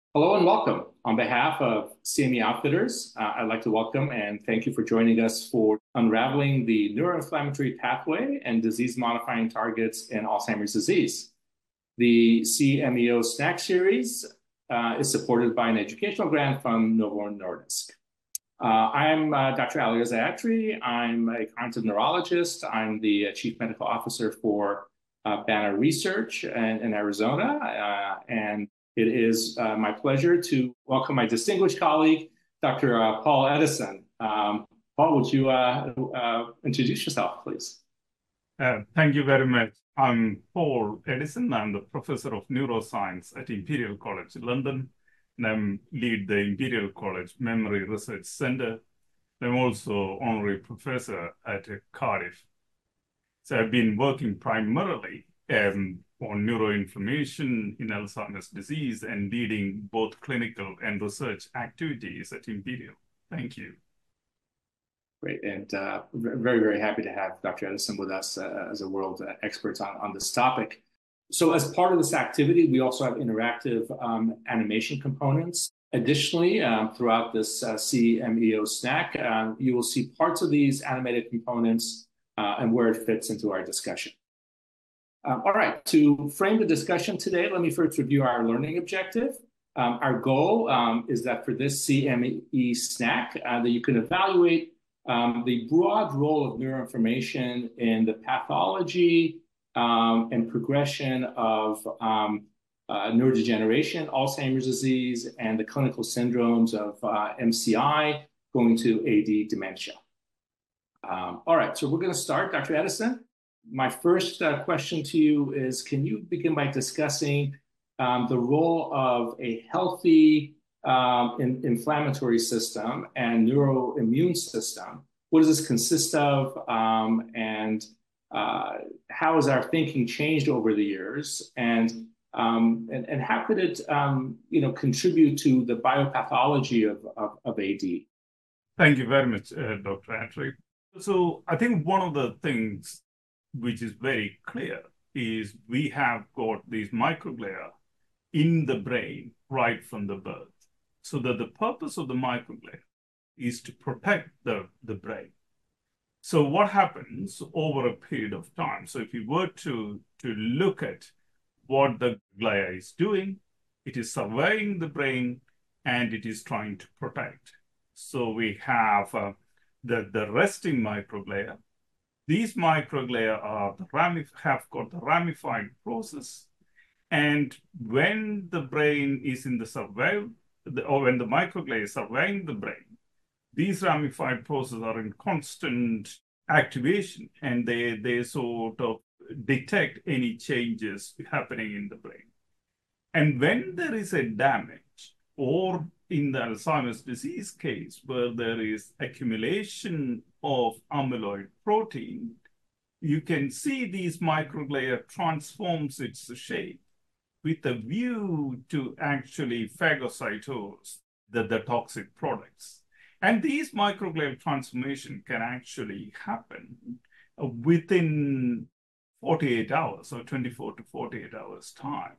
Hello and welcome. On behalf of CME Outfitters, I'd like to welcome and thank you for joining us for unraveling the neuroinflammatory pathway and disease-modifying targets in Alzheimer's disease. The CMEO Snack Series is supported by an educational grant from Novo Nordisk. I'm Dr. Ali Zaatri. I'm a cognitive neurologist. I'm the Chief Medical Officer for Banner Research in Arizona, and it is my pleasure to welcome my distinguished colleague, Dr. Paul Edison. Paul, would you introduce yourself, please? Thank you very much. I'm Paul Edison. I'm the professor of neuroscience at Imperial College London, and I lead the Imperial College Memory Research Center. I'm also honorary professor at Cardiff. So I've been working primarily on neuroinflammation in Alzheimer's disease and leading both clinical and research activities at Imperial. Thank you. Great, and very, very happy to have Dr. Edison with us as a world expert on this topic. So as part of this activity, we also have interactive animation components. Additionally, throughout this CMEO snack, you will see parts of these animated components and where it fits into our discussion. All right, to frame the discussion today, let me first review our learning objective. Our goal is that for this CME snack, that you can evaluate the broad role of neuroinflammation in the pathology and progression of neurodegeneration, Alzheimer's disease, and the clinical syndromes of MCI going to AD dementia. All right, so we're going to start. Dr. Edison, my first question to you is, can you begin by discussing the role of a healthy inflammatory system and neuroimmune system? What does this consist of, and how has our thinking changed over the years? And how could it contribute to the biopathology of AD? Thank you very much, Dr. Atri. So I think one of the things which is very clear is we have got these microglia in the brain right from the birth. So that the purpose of the microglia is to protect the brain. So what happens over a period of time? So if you were to look at what the glia is doing, it is surveying the brain and it is trying to protect. So we have the resting microglia. These microglia have got the ramified process. And when the brain is in the surveil, or when the microglia is surveying the brain, these ramified processes are in constant activation and they sort of detect any changes happening in the brain. And when there is a damage, or in the Alzheimer's disease case, where there is accumulation of amyloid protein, you can see these microglia transforms its shape with a view to actually phagocytose the toxic products. And these microglial transformation can actually happen within 48 hours or 24 to 48 hours time.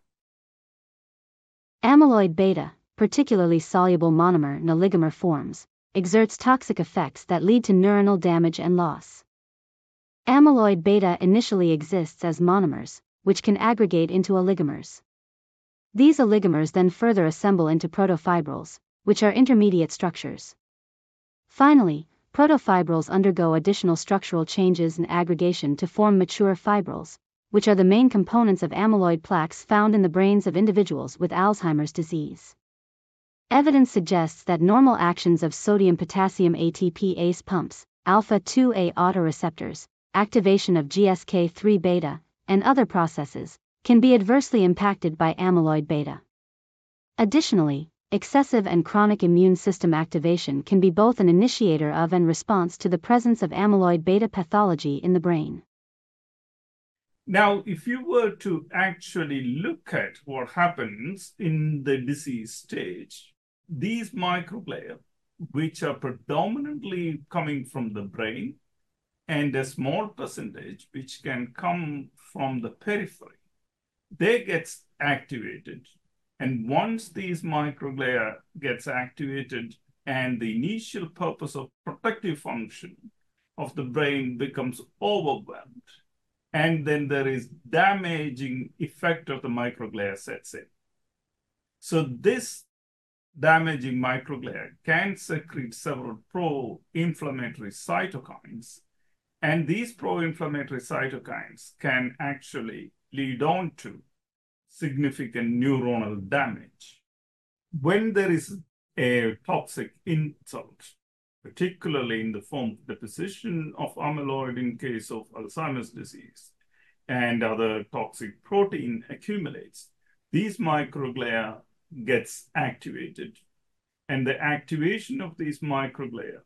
Amyloid beta, particularly soluble monomer in oligomer forms, exerts toxic effects that lead to neuronal damage and loss. Amyloid beta initially exists as monomers, which can aggregate into oligomers. These oligomers then further assemble into protofibrils, which are intermediate structures. Finally, protofibrils undergo additional structural changes and aggregation to form mature fibrils, which are the main components of amyloid plaques found in the brains of individuals with Alzheimer's disease. Evidence suggests that normal actions of sodium-potassium ATPase pumps, alpha-2A autoreceptors, activation of GSK3 beta, and other processes, can be adversely impacted by amyloid beta. Additionally, excessive and chronic immune system activation can be both an initiator of and response to the presence of amyloid beta pathology in the brain. Now, if you were to actually look at what happens in the disease stage, these microglia, which are predominantly coming from the brain, and a small percentage which can come from the periphery, they get activated And once these microglia gets activated and the initial purpose of protective function of the brain becomes overwhelmed, and then there is damaging effect of the microglia sets in. So this damaging microglia can secrete several pro-inflammatory cytokines, and these pro-inflammatory cytokines can actually lead on to significant neuronal damage. When there is a toxic insult, particularly in the form of deposition of amyloid in case of Alzheimer's disease, and other toxic protein accumulates, these microglia gets activated. And the activation of these microglia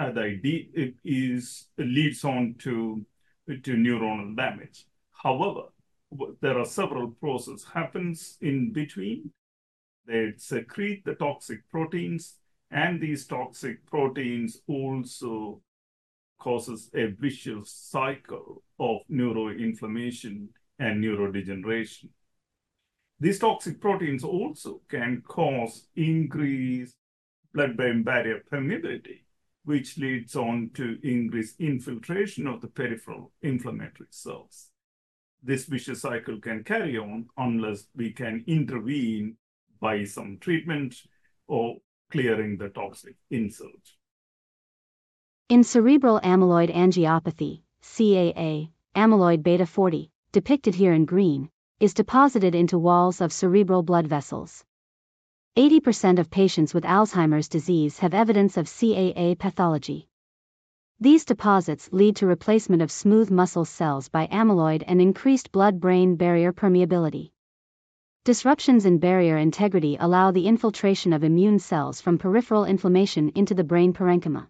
leads on to neuronal damage. However, there are several processes happens in between. They secrete the toxic proteins, and these toxic proteins also causes a vicious cycle of neuroinflammation and neurodegeneration. These toxic proteins also can cause increased blood-brain barrier permeability, which leads on to increased infiltration of the peripheral inflammatory cells. This vicious cycle can carry on unless we can intervene by some treatment or clearing the toxic insult. In cerebral amyloid angiopathy, CAA, amyloid beta 40, depicted here in green, is deposited into walls of cerebral blood vessels. 80% of patients with Alzheimer's disease have evidence of CAA pathology. These deposits lead to replacement of smooth muscle cells by amyloid and increased blood-brain barrier permeability. Disruptions in barrier integrity allow the infiltration of immune cells from peripheral inflammation into the brain parenchyma.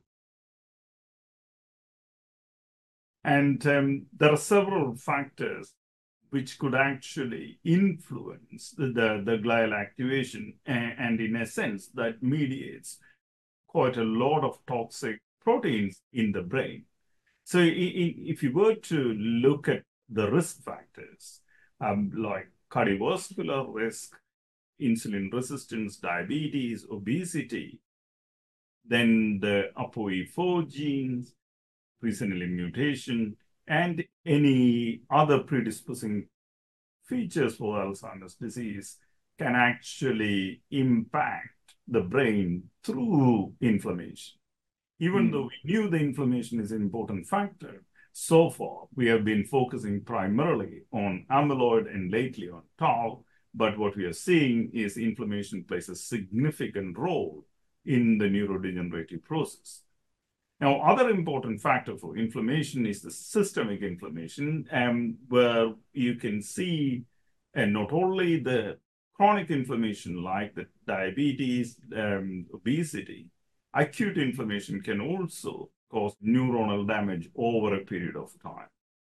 And there are several factors which could actually influence the glial activation, and in a sense that mediates quite a lot of toxic proteins in the brain. So if you were to look at the risk factors, like cardiovascular risk, insulin resistance, diabetes, obesity, then the ApoE4 genes, presenilin mutation, and any other predisposing features for Alzheimer's disease can actually impact the brain through inflammation. Even though we knew the inflammation is an important factor, so far we have been focusing primarily on amyloid and lately on tau, but what we are seeing is inflammation plays a significant role in the neurodegenerative process. Now, other important factor for inflammation is the systemic inflammation, where you can see not only the chronic inflammation like the diabetes, obesity, acute inflammation can also cause neuronal damage over a period of time.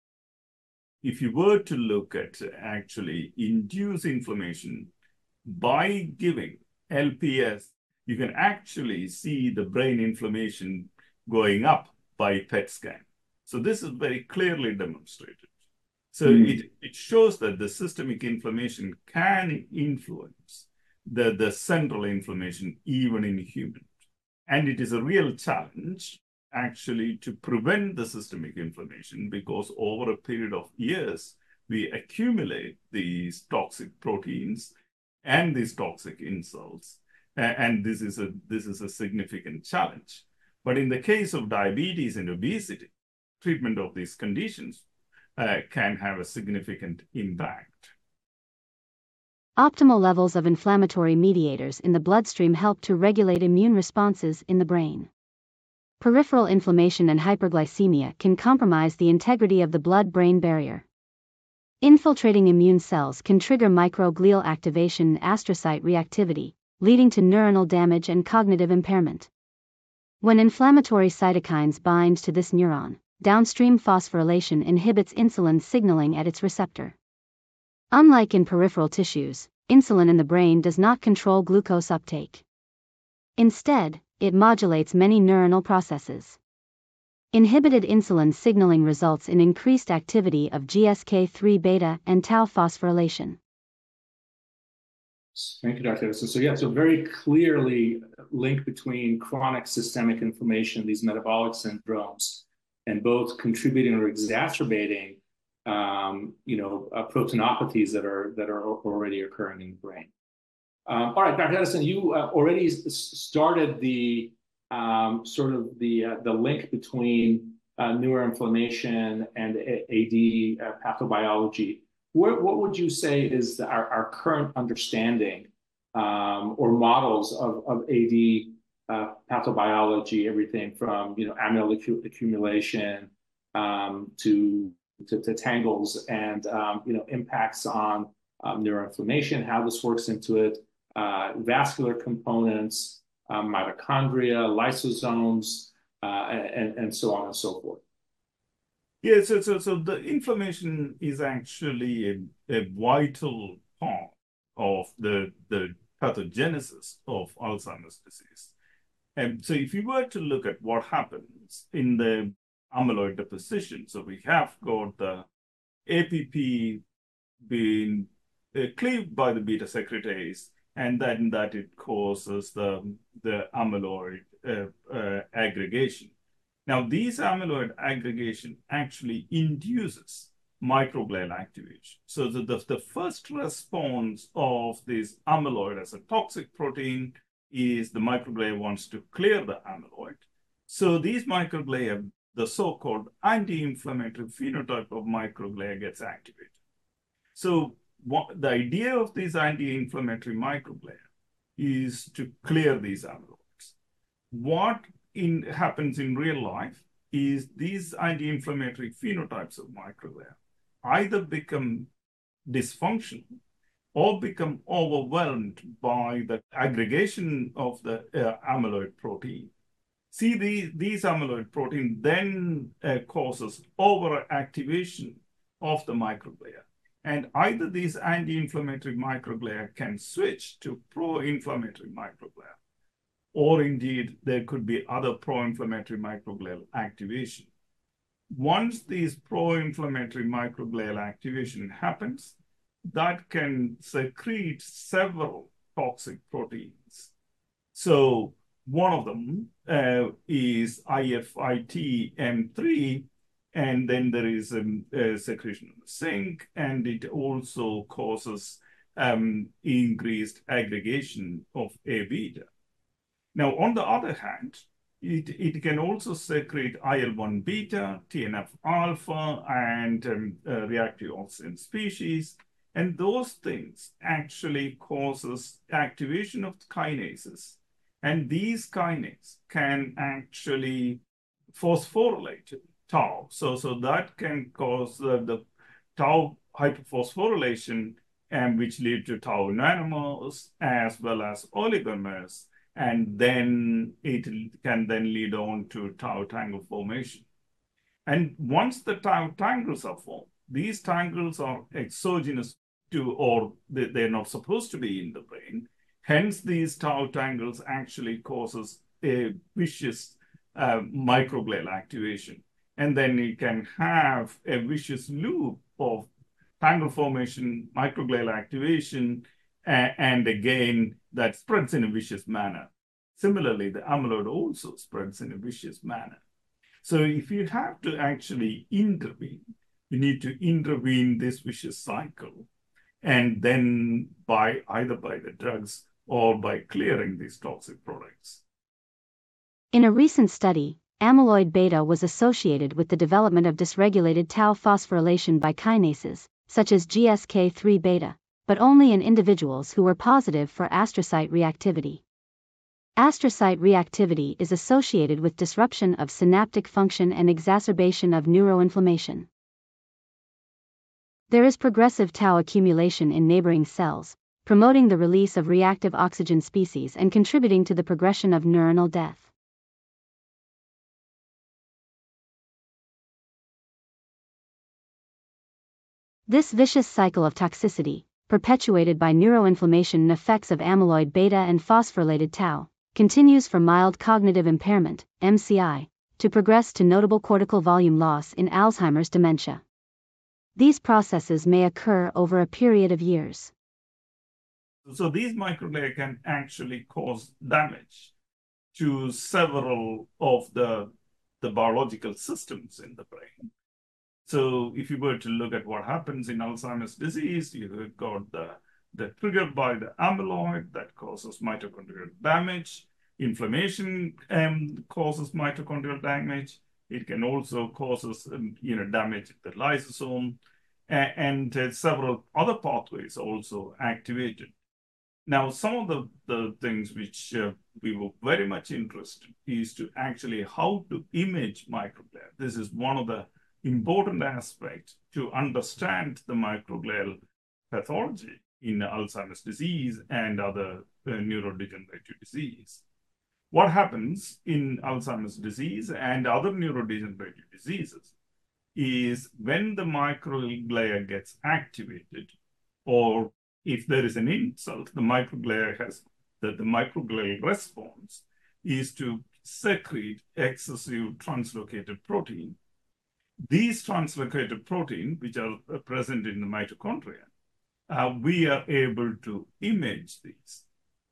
If you were to look at actually induce inflammation by giving LPS, you can actually see the brain inflammation going up by PET scan. So this is very clearly demonstrated. So it shows that the systemic inflammation can influence the central inflammation even in humans. And it is a real challenge actually to prevent the systemic inflammation, because over a period of years, we accumulate these toxic proteins and these toxic insults. And this is a significant challenge. But in the case of diabetes and obesity, treatment of these conditions can have a significant impact. Optimal levels of inflammatory mediators in the bloodstream help to regulate immune responses in the brain. Peripheral inflammation and hyperglycemia can compromise the integrity of the blood-brain barrier. Infiltrating immune cells can trigger microglial activation and astrocyte reactivity, leading to neuronal damage and cognitive impairment. When inflammatory cytokines bind to this neuron, downstream phosphorylation inhibits insulin signaling at its receptor. Unlike in peripheral tissues, insulin in the brain does not control glucose uptake. Instead, it modulates many neuronal processes. Inhibited insulin signaling results in increased activity of GSK3 beta and tau phosphorylation. Thank you, Dr. Edison. So yeah, so very clearly link between chronic systemic inflammation, these metabolic syndromes, and both contributing or exacerbating, proteinopathies that are already occurring in the brain. All right, Dr. Edison, you already started the the link between neuroinflammation and AD pathobiology. What would you say is our current understanding or models of AD pathobiology, everything from amyloid accumulation to tangles and impacts on neuroinflammation, how this works into it, vascular components, mitochondria, lysosomes, and so on and so forth. Yeah, so the inflammation is actually a vital part of the pathogenesis of Alzheimer's disease. And so if you were to look at what happens in the amyloid deposition, so we have got the APP being cleaved by the beta secretase, and then that it causes the amyloid aggregation. Now, these amyloid aggregation actually induces microglial activation. So the first response of this amyloid as a toxic protein is the microglia wants to clear the amyloid. So these microglia, the so-called anti-inflammatory phenotype of microglia gets activated. So the idea of these anti-inflammatory microglia is to clear these amyloids. What happens in real life is these anti-inflammatory phenotypes of microglia either become dysfunctional or become overwhelmed by the aggregation of the amyloid protein. See, these amyloid protein then causes overactivation of the microglia. And either these anti-inflammatory microglia can switch to pro-inflammatory microglia, or indeed there could be other pro-inflammatory microglial activation. Once these pro-inflammatory microglial activation happens, that can secrete several toxic proteins. So one of them is IFIT-M3, and then there is a secretion of zinc, and it also causes increased aggregation of A-beta. Now, on the other hand, it can also secrete IL-1 beta, TNF alpha, and reactive oxygen species. And those things actually causes activation of kinases. And these kinases can actually phosphorylate tau. So that can cause the tau hyperphosphorylation, and which lead to tau nanomers as well as oligomers. And then it can then lead on to tau tangle formation. And once the tau tangles are formed, these tangles are exogenous to, or they're not supposed to be in the brain. Hence, these tau tangles actually causes a vicious microglial activation. And then you can have a vicious loop of tangle formation, microglial activation, and again, that spreads in a vicious manner. Similarly, the amyloid also spreads in a vicious manner. So if you have to actually intervene, you need to intervene this vicious cycle, and then either by the drugs or by clearing these toxic products. In a recent study, amyloid beta was associated with the development of dysregulated tau phosphorylation by kinases, such as GSK3 beta, but only in individuals who were positive for astrocyte reactivity. Astrocyte reactivity is associated with disruption of synaptic function and exacerbation of neuroinflammation. There is progressive tau accumulation in neighboring cells, promoting the release of reactive oxygen species and contributing to the progression of neuronal death. This vicious cycle of toxicity, perpetuated by neuroinflammation and effects of amyloid beta and phosphorylated tau, continues from mild cognitive impairment, MCI, to progress to notable cortical volume loss in Alzheimer's dementia. These processes may occur over a period of years. So these microglia can actually cause damage to several of the biological systems in the brain. So if you were to look at what happens in Alzheimer's disease, you've got the triggered by the amyloid that causes mitochondrial damage. Inflammation causes mitochondrial damage. It can also causes damage at the lysosome, and several other pathways also activated. Now, some of the things which we were very much interested is to actually how to image microglia. This is one of the important aspects to understand the microglial pathology in Alzheimer's disease and other neurodegenerative disease. What happens in Alzheimer's disease and other neurodegenerative diseases is when the microglia gets activated, or if there is an insult, the microglial response is to secrete excessive translocated protein. These translocated protein, which are present in the mitochondria, we are able to image these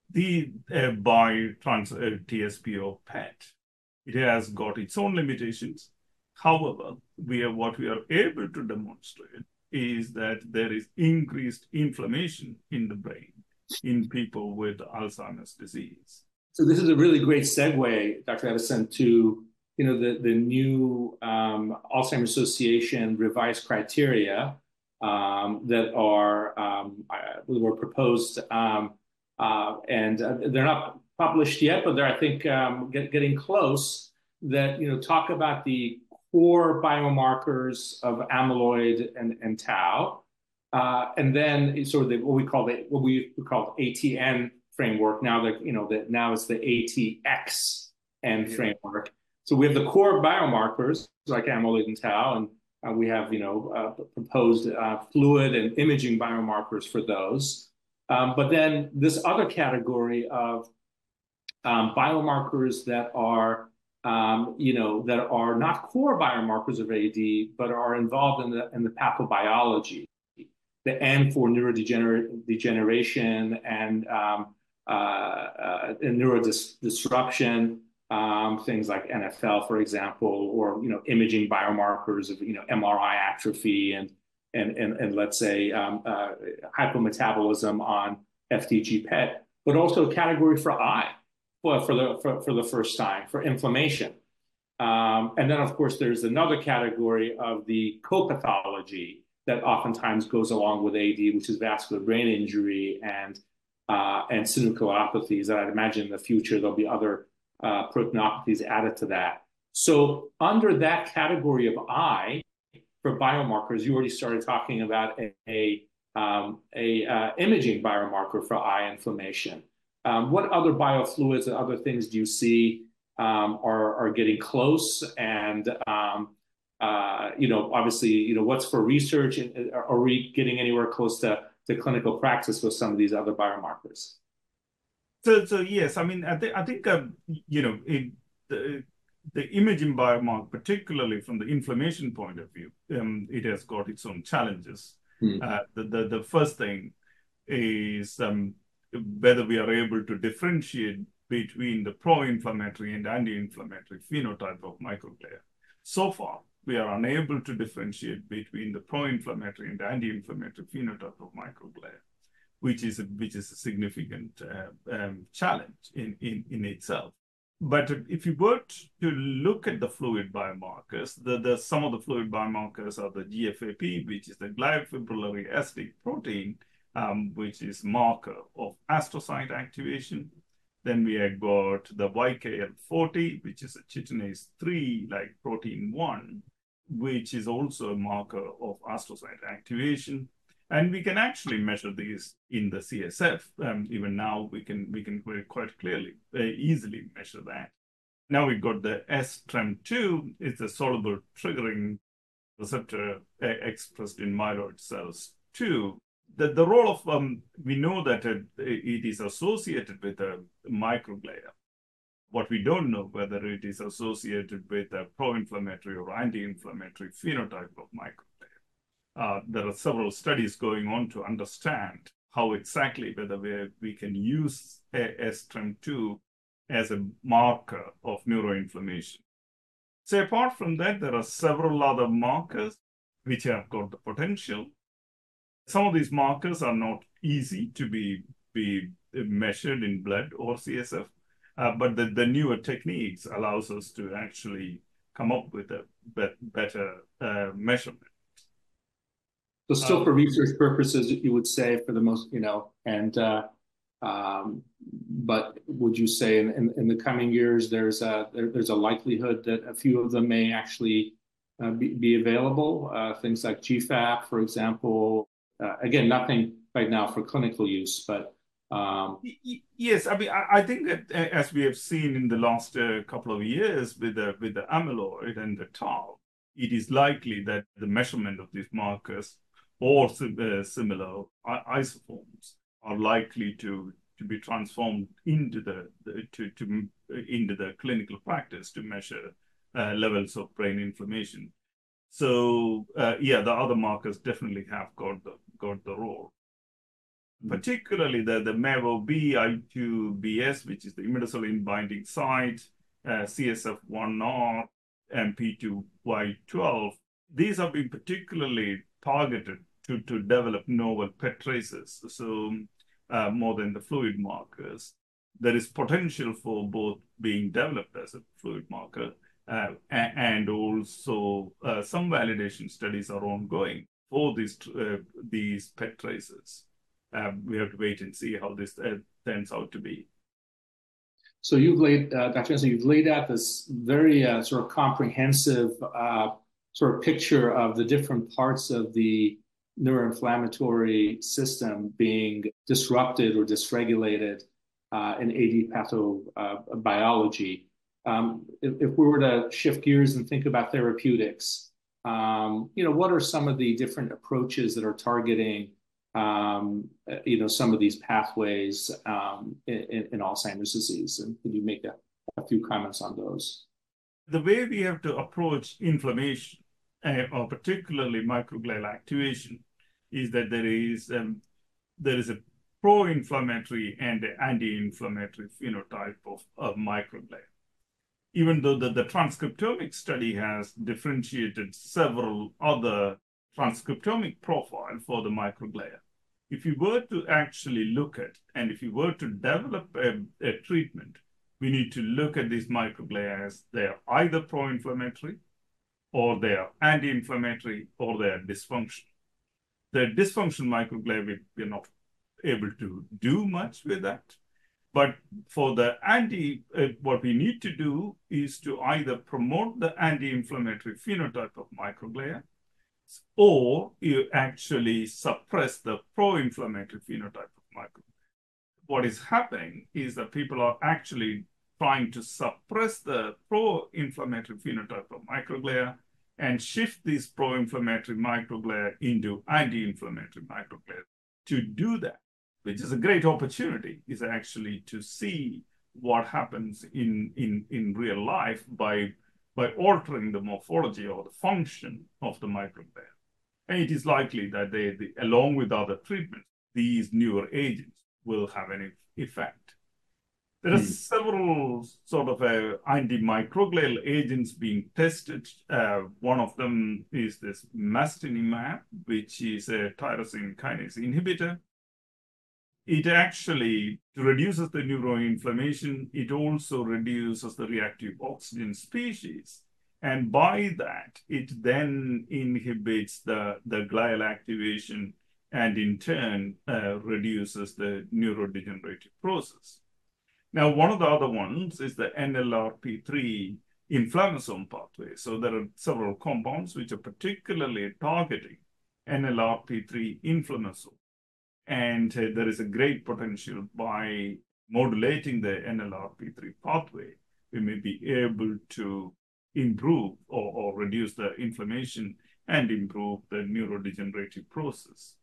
by TSP or PET. It has got its own limitations. However, what we are able to demonstrate is that there is increased inflammation in the brain in people with Alzheimer's disease. So this is a really great segue, Dr. Edison, to the new Alzheimer's Association revised criteria that were proposed, and they're not published yet, but they're, I think, getting close. That talk about the core biomarkers of amyloid and tau, and then sort of what we call ATN framework. Now that now it's the ATXN framework. So we have the core biomarkers like amyloid and tau, and we have proposed fluid and imaging biomarkers for those. But then this other category of biomarkers that are that are not core biomarkers of AD, but are involved in the pathobiology, the N for neurodegeneration and neurodisruption, things like NFL, for example, or imaging biomarkers of MRI atrophy and let's say hypometabolism on FDG PET, but also a category for eye. Well, for the first time, for inflammation. And then, of course, there's another category of the co-pathology that oftentimes goes along with AD, which is vascular brain injury and synucleinopathies. And I'd imagine in the future there'll be other proteinopathies added to that. So under that category of eye, for biomarkers, you already started talking about a imaging biomarker for eye inflammation. What other biofluids and other things do you see are getting close? And obviously, what's for research? Are we getting anywhere close to clinical practice with some of these other biomarkers? So yes, I mean, I think the imaging biomarker, particularly from the inflammation point of view, it has got its own challenges. The first thing is whether we are able to differentiate between the pro-inflammatory and anti-inflammatory phenotype of microglia. So far, we are unable to differentiate between the pro-inflammatory and anti-inflammatory phenotype of microglia, which is a significant challenge in itself. But if you were to look at the fluid biomarkers, some of the fluid biomarkers are the GFAP, which is the gliofibrillary acidic protein, which is marker of astrocyte activation. Then we have got the YKL-40, which is a chitinase 3, like protein 1, which is also a marker of astrocyte activation. And we can actually measure these in the CSF. Even now, we can quite clearly, easily measure that. Now we've got the STREM2, it's a soluble triggering receptor expressed in myeloid cells too. The role of, we know that it is associated with a microglia. What we don't know whether it is associated with a pro-inflammatory or anti-inflammatory phenotype of microglia. There are several studies going on to understand how exactly whether we can use STREM2 as a marker of neuroinflammation. So apart from that, there are several other markers which have got the potential. Some of these markers are not easy to be measured in blood or CSF, but the newer techniques allows us to actually come up with a better measurement. So still for research purposes, you would say for the most, but would you say in the coming years, there's a likelihood that a few of them may actually be available? Things like GFAP, for example. Again, nothing right now for clinical use, but yes, I mean, I think that as we have seen in the last couple of years with the amyloid and the tau, it is likely that the measurement of these markers or similar isoforms are likely to be transformed into the clinical practice to measure levels of brain inflammation. So yeah, the other markers definitely have got the role. Particularly the MAVO-B, I2BS, which is the imidazoline binding site, CSF1R, MP2Y12. These have been particularly targeted to develop novel PET tracers, so more than the fluid markers. There is potential for both being developed as a fluid marker and also some validation studies are ongoing for these PET tracers. We have to wait and see how this turns out to be. So you've laid, Dr. Jensen, you've laid out this very sort of comprehensive sort of picture of the different parts of the neuroinflammatory system being disrupted or dysregulated in AD pathobiology. If we were to shift gears and think about therapeutics, what are some of the different approaches that are targeting some of these pathways in Alzheimer's disease? And could you make a few comments on those? The way we have to approach inflammation, or particularly microglial activation, is that there is a pro-inflammatory and an anti-inflammatory phenotype of microglia. Even though the transcriptomic study has differentiated several other transcriptomic profile for the microglia. If you were to actually look at, and if you were to develop a treatment, we need to look at these microglia as they are either pro-inflammatory, or they are anti-inflammatory, or they are dysfunctional. The dysfunctional microglia, we're not able to do much with that. But for the what we need to do is to either promote the anti-inflammatory phenotype of microglia, or you actually suppress the pro-inflammatory phenotype of microglia. What is happening is that people are actually trying to suppress the pro-inflammatory phenotype of microglia and shift these pro-inflammatory microglia into anti-inflammatory microglia. To do that, which is a great opportunity, is actually to see what happens in real life by altering the morphology or the function of the microglia. And it is likely that along with other treatments, these newer agents will have an effect. There are several sort of antimicroglial agents being tested. One of them is this masitinib, which is a tyrosine kinase inhibitor. It actually reduces the neuroinflammation. It also reduces the reactive oxygen species. And by that, it then inhibits the glial activation and in turn reduces the neurodegenerative process. Now, one of the other ones is the NLRP3 inflammasome pathway. So there are several compounds which are particularly targeting NLRP3 inflammasome. And there is a great potential by modulating the NLRP3 pathway, we may be able to improve or reduce the inflammation and improve the neurodegenerative process.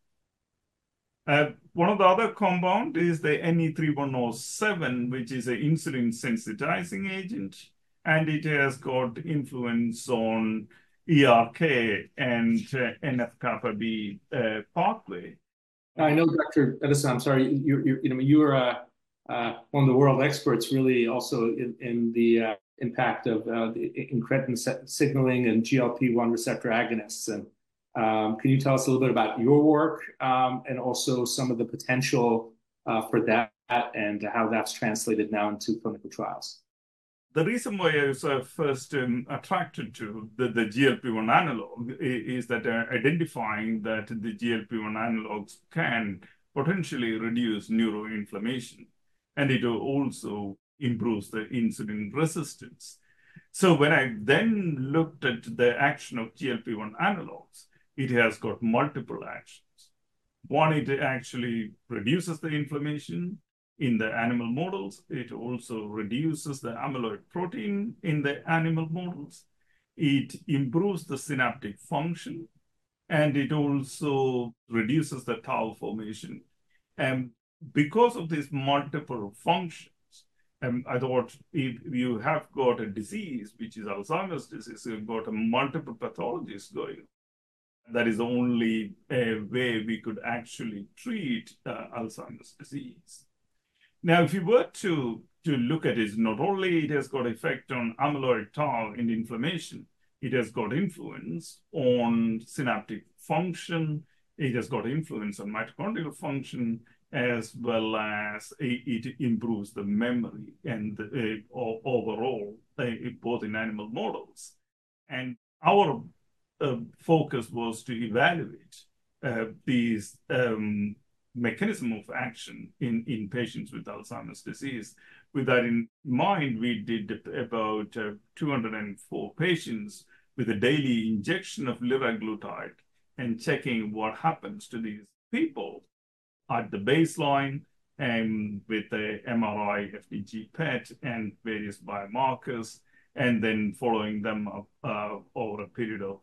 One of the other compound is the NE3107, which is an insulin sensitizing agent, and it has got influence on ERK and NF-kappa B pathway. I know, Dr. Edison, I'm sorry, you are one of the world experts really also in the impact of the incretin signaling and GLP-1 receptor agonists. And can you tell us a little bit about your work and also some of the potential for that and how that's translated now into clinical trials? The reason why I was first attracted to the GLP-1 analog is that identifying that the GLP-1 analogs can potentially reduce neuroinflammation, and it also improves the insulin resistance. So when I then looked at the action of GLP-1 analogs, it has got multiple actions. One, it actually reduces the inflammation in the animal models. It also reduces the amyloid protein in the animal models. It improves the synaptic function, and it also reduces the tau formation. And because of these multiple functions, I thought if you have got a disease, which is Alzheimer's disease, you've got multiple pathologies going on. That is the only way we could actually treat Alzheimer's disease. Now, if you were to look at it, not only it has got effect on amyloid tau and inflammation, it has got influence on synaptic function, it has got influence on mitochondrial function, as well as it improves the memory and overall, both in animal models. And our focus was to evaluate these mechanism of action in patients with Alzheimer's disease. With that in mind, we did about 204 patients with a daily injection of liraglutide and checking what happens to these people at the baseline and with the MRI, FDG PET, and various biomarkers, and then following them up over a period of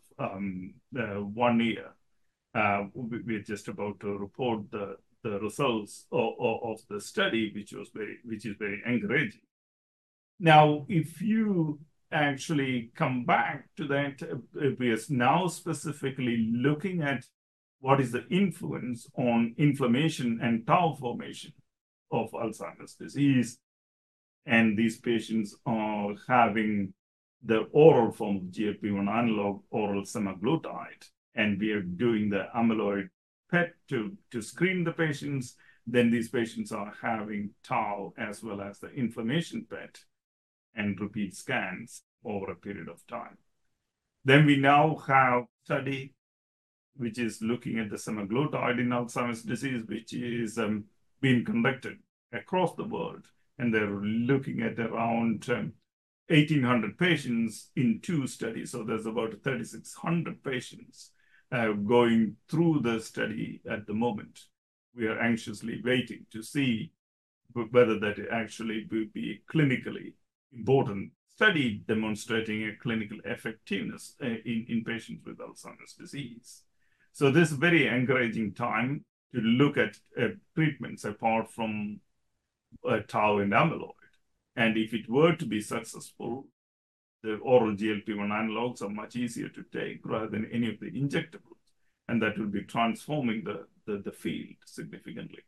1 year. We're just about to report the results of the study, which is very encouraging. Now, if you actually come back to that, we are now specifically looking at what is the influence on inflammation and tau formation of Alzheimer's disease. And these patients are having the oral form of GLP-1 analog, oral semaglutide. And we are doing the amyloid PET to screen the patients. Then these patients are having tau as well as the inflammation PET and repeat scans over a period of time. Then we now have a study which is looking at the semaglutide in Alzheimer's disease, which is being conducted across the world. And they're looking at around 1,800 patients in 2 studies. So there's about 3,600 patients going through the study at the moment. We are anxiously waiting to see whether that actually will be a clinically important study demonstrating a clinical effectiveness in patients with Alzheimer's disease. So this is a very encouraging time to look at treatments apart from tau and amyloid. And if it were to be successful, the oral GLP-1 analogs are much easier to take rather than any of the injectables. And that will be transforming the field significantly.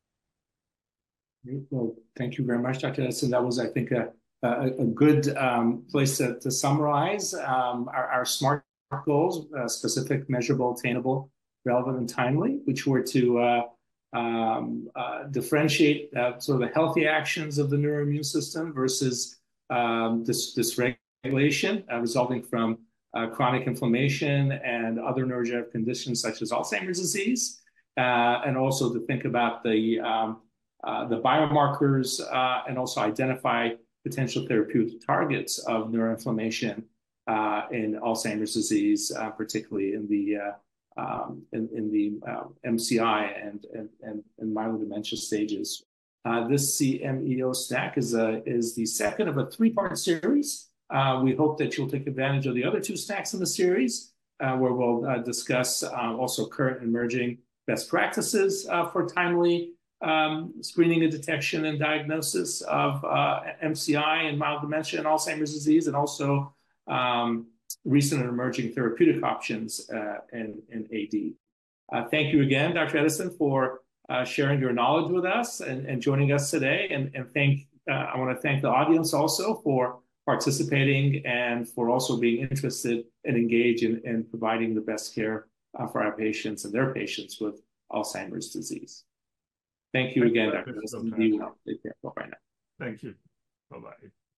Well, thank you very much, Dr. Edison. That was, I think, a good place to summarize our SMART goals, specific, measurable, attainable, relevant, and timely, which were to differentiate sort of the healthy actions of the neuroimmune system versus dysregulation resulting from chronic inflammation and other neurodegenerative conditions such as Alzheimer's disease, and also to think about the biomarkers and also identify potential therapeutic targets of neuroinflammation in Alzheimer's disease, particularly in the MCI and myelodementia stages. This CMEO snack is the second of a 3-part series. We hope that you'll take advantage of the other 2 snacks in the series, where we'll discuss also current emerging best practices for timely screening and detection and diagnosis of MCI and mild dementia and Alzheimer's disease, and also recent and emerging therapeutic options in AD. Thank you again, Dr. Edison, for sharing your knowledge with us and joining us today. And I want to thank the audience also for participating and for also being interested and engaged in providing the best care for our patients and their patients with Alzheimer's disease. Thank you again, Dr. Edison. Be well. Take care. Bye-bye now. Thank you. Bye-bye.